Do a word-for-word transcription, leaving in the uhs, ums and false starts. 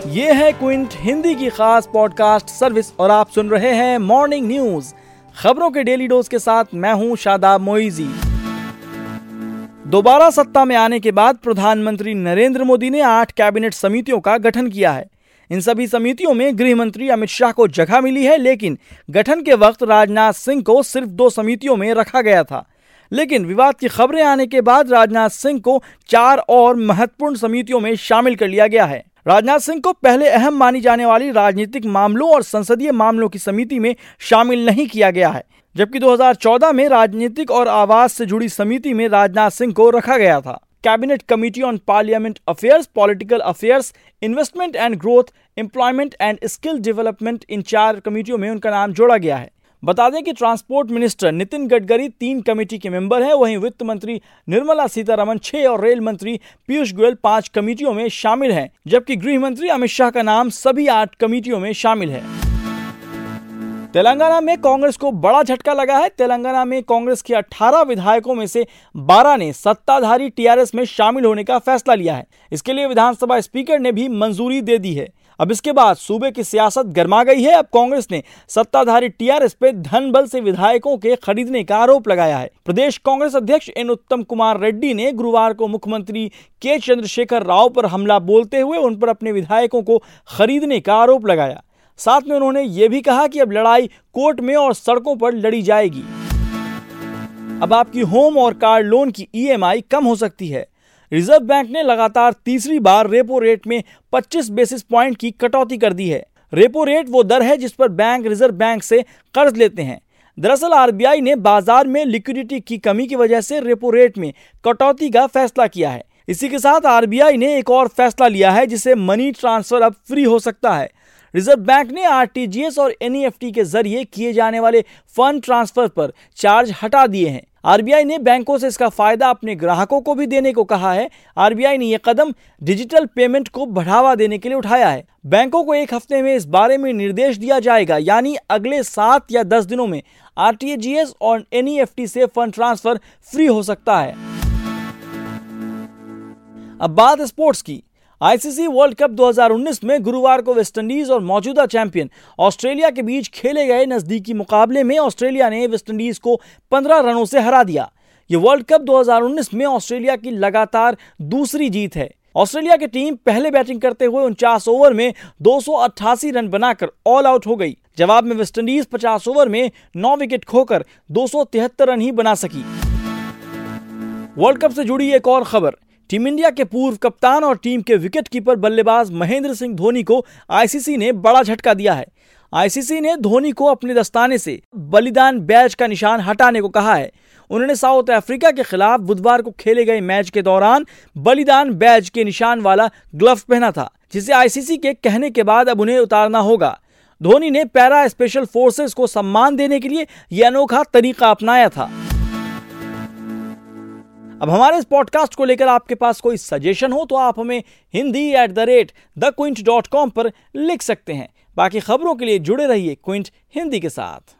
ये है क्विंट हिंदी की खास पॉडकास्ट सर्विस और आप सुन रहे हैं मॉर्निंग न्यूज, खबरों के डेली डोज के साथ मैं हूं शादाब मोइजी। दोबारा सत्ता में आने के बाद प्रधानमंत्री नरेंद्र मोदी ने आठ कैबिनेट समितियों का गठन किया है। इन सभी समितियों में गृह मंत्री अमित शाह को जगह मिली है, लेकिन गठन के वक्त राजनाथ सिंह को सिर्फ दो समितियों में रखा गया था। लेकिन विवाद की खबरें आने के बाद राजनाथ सिंह को चार और महत्वपूर्ण समितियों में शामिल कर लिया गया है। राजनाथ सिंह को पहले अहम मानी जाने वाली राजनीतिक मामलों और संसदीय मामलों की समिति में शामिल नहीं किया गया है, जबकि दो हज़ार चौदह में राजनीतिक और आवास से जुड़ी समिति में राजनाथ सिंह को रखा गया था। Cabinet committee on parliament affairs, political affairs, investment and growth, employment and skill development, इन चार कमेटियों में उनका नाम जोड़ा गया है। बता दें कि ट्रांसपोर्ट मिनिस्टर नितिन गडकरी तीन कमेटी के मेंबर हैं, वहीं वित्त मंत्री निर्मला सीतारमण छह और रेल मंत्री पीयूष गोयल पांच कमेटियों में शामिल हैं, जबकि गृह मंत्री अमित शाह का नाम सभी आठ कमेटियों में शामिल है। तेलंगाना में कांग्रेस को बड़ा झटका लगा है। तेलंगाना में कांग्रेस के अठारह विधायकों में से बारह ने सत्ताधारी टीआरएस में शामिल होने का फैसला लिया है। इसके लिए विधानसभा स्पीकर ने भी मंजूरी दे दी है। अब इसके बाद सूबे की सियासत गर्मा गई है। अब कांग्रेस ने सत्ताधारी टीआरएस पे धन बल से विधायकों के खरीदने का आरोप लगाया है। प्रदेश कांग्रेस अध्यक्ष एन उत्तम कुमार रेड्डी ने गुरुवार को मुख्यमंत्री के चंद्रशेखर राव पर हमला बोलते हुए उन पर अपने विधायकों को खरीदने का आरोप लगाया। साथ में उन्होंने ये भी कहा कि अब लड़ाई कोर्ट में और सड़कों पर लड़ी जाएगी। अब आपकी होम और कार लोन की ईएमआई कम हो सकती है। रिजर्व बैंक ने लगातार तीसरी बार रेपो रेट में पच्चीस बेसिस पॉइंट की कटौती कर दी है। रेपो रेट वो दर है जिस पर बैंक रिजर्व बैंक से कर्ज लेते हैं। दरअसल आरबीआई ने बाजार में लिक्विडिटी की कमी की वजह से रेपो रेट में कटौती का फैसला किया है। इसी के साथ आरबीआई ने एक और फैसला लिया है जिससे मनी ट्रांसफर अब फ्री हो सकता है। रिजर्व बैंक ने आरटीजीएस और एनईएफटी के जरिए किए जाने वाले फंड ट्रांसफर पर चार्ज हटा दिए हैं। आरबीआई ने बैंकों से इसका फायदा अपने ग्राहकों को भी देने को कहा है। आरबीआई ने यह कदम डिजिटल पेमेंट को बढ़ावा देने के लिए उठाया है। बैंकों को एक हफ्ते में इस बारे में निर्देश दिया जाएगा, यानी अगले सात या दस दिनों में आरटीजीएस और एनईएफटी से फंड ट्रांसफर फ्री हो सकता है। अब बात स्पोर्ट्स की। आईसीसी वर्ल्ड कप दो हज़ार उन्नीस में गुरुवार को वेस्टइंडीज और मौजूदा चैंपियन ऑस्ट्रेलिया के बीच खेले गए नजदीकी मुकाबले में ऑस्ट्रेलिया ने वेस्टइंडीज को पंद्रह रनों से हरा दिया। ये वर्ल्ड कप दो हज़ार उन्नीस में ऑस्ट्रेलिया की लगातार दूसरी जीत है। ऑस्ट्रेलिया की टीम पहले बैटिंग करते हुए उनचास ओवर में दो सौ अट्ठासी रन बनाकर ऑल आउट हो गई। जवाब में वेस्टइंडीज पचास ओवर में नौ विकेट खोकर दो सौ तिहत्तर रन ही बना सकी। वर्ल्ड कप से जुड़ी एक और खबर। टीम इंडिया के पूर्व कप्तान और टीम के विकेटकीपर बल्लेबाज महेंद्र सिंह धोनी को आईसीसी ने बड़ा झटका दिया है। आईसीसी ने धोनी को अपने दस्ताने से बलिदान बैज का निशान हटाने को कहा है। उन्होंने साउथ अफ्रीका के खिलाफ बुधवार को खेले गए मैच के दौरान बलिदान बैज के निशान वाला ग्लव्स पहना था, जिसे आईसीसी के कहने के बाद अब उन्हें उतारना होगा। धोनी ने पैरा स्पेशल फोर्सेस को सम्मान देने के लिए यह अनोखा तरीका अपनाया था। अब हमारे इस पॉडकास्ट को लेकर आपके पास कोई सजेशन हो तो आप हमें Hindi at the rate the Quint dot com पर लिख सकते हैं। बाकी खबरों के लिए जुड़े रहिए क्विंट हिंदी के साथ।